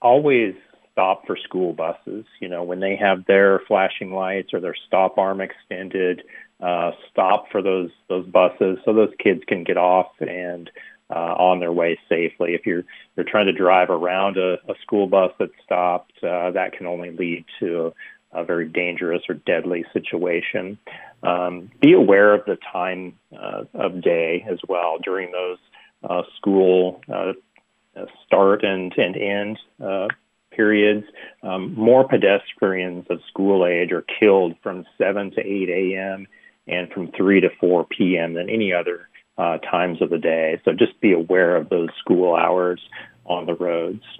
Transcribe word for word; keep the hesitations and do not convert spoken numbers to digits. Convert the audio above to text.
always stop for school buses. You know, when they have their flashing lights or their stop arm extended, uh, stop for those those buses so those kids can get off and uh, on their way safely. If you're you're trying to drive around a, a school bus that's stopped, uh, that can only lead to a, a very dangerous or deadly situation. Um, be aware of the time uh, of day as well during those uh, school uh, start and, and end uh, periods. Um, more pedestrians of school age are killed from seven to eight a.m. and from three to four p.m. than any other uh, times of the day. So just be aware of those school hours on the roads.